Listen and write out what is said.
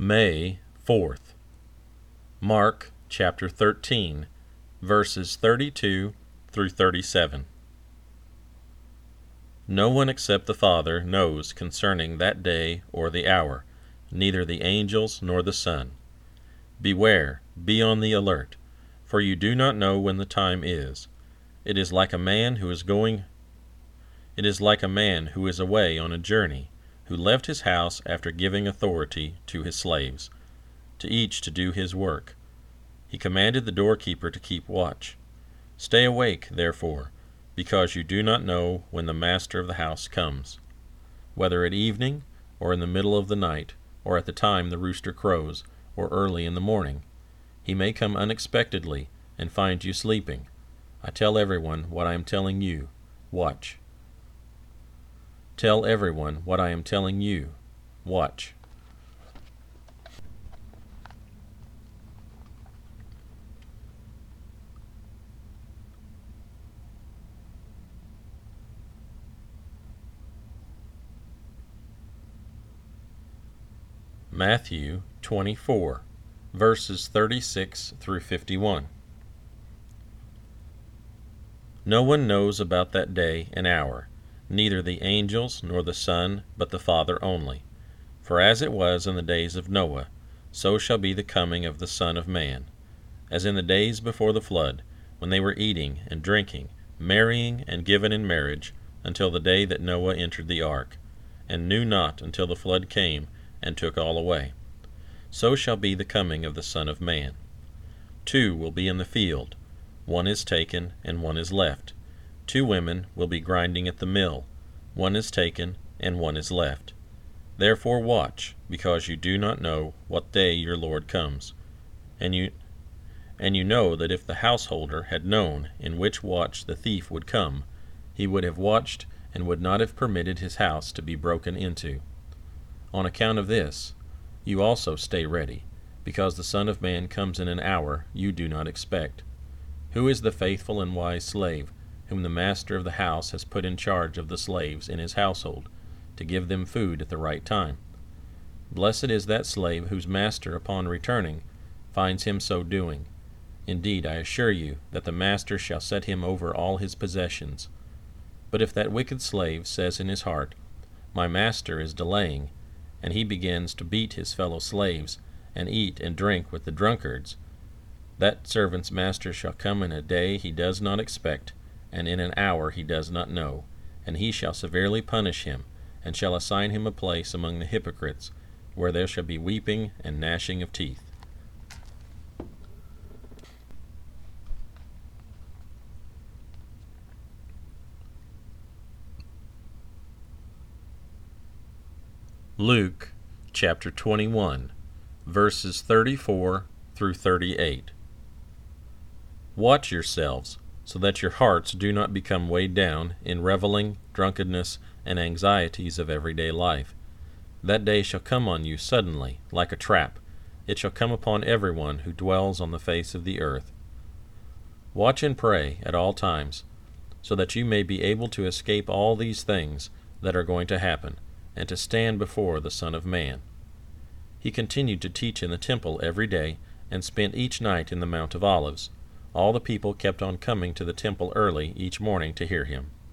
May 4th. Mark chapter 13, verses 32 through 37. No one except the Father knows concerning that day or the hour, neither the angels nor the Son. Beware, be on the alert, for you do not know when the time is. It is like a man who is away on a journey, who left his house after giving authority to his slaves, to each to do his work. He commanded the doorkeeper to keep watch. Stay awake, therefore, because you do not know when the master of the house comes, whether at evening, or in the middle of the night, or at the time the rooster crows, or early in the morning. He may come unexpectedly and find you sleeping. I tell everyone what I am telling you. Watch. Tell everyone what I am telling you. Watch. Matthew 24, verses 36 through 51. No one knows about that day and hour, neither the angels nor the Son, but the Father only. For as it was in the days of Noah, so shall be the coming of the Son of Man. As in the days before the flood, when they were eating and drinking, marrying and given in marriage, until the day that Noah entered the ark, and knew not until the flood came and took all away. So shall be the coming of the Son of Man. 2 will be in the field, one is taken and one is left. 2 women will be grinding at the mill, one is taken and one is left. Therefore watch, because you do not know what day your Lord comes. And you know that if the householder had known in which watch the thief would come, he would have watched and would not have permitted his house to be broken into. On account of this, you also stay ready, because the Son of Man comes in an hour you do not expect. Who is the faithful and wise slave, whom the master of the house has put in charge of the slaves in his household, to give them food at the right time? Blessed is that slave whose master, upon returning, finds him so doing. Indeed, I assure you that the master shall set him over all his possessions. But if that wicked slave says in his heart, My master is delaying, and he begins to beat his fellow slaves, and eat and drink with the drunkards, that servant's master shall come in a day he does not expect, and in an hour he does not know, and he shall severely punish him, and shall assign him a place among the hypocrites, where there shall be weeping and gnashing of teeth. Luke chapter 21, verses 34 through 38. Watch yourselves, so that your hearts do not become weighed down in reveling, drunkenness, and anxieties of everyday life. That day shall come on you suddenly, like a trap. It shall come upon everyone who dwells on the face of the earth. Watch and pray at all times, so that you may be able to escape all these things that are going to happen, and to stand before the Son of Man. He continued to teach in the temple every day, and spent each night in the Mount of Olives. All the people kept on coming to the temple early each morning to hear him.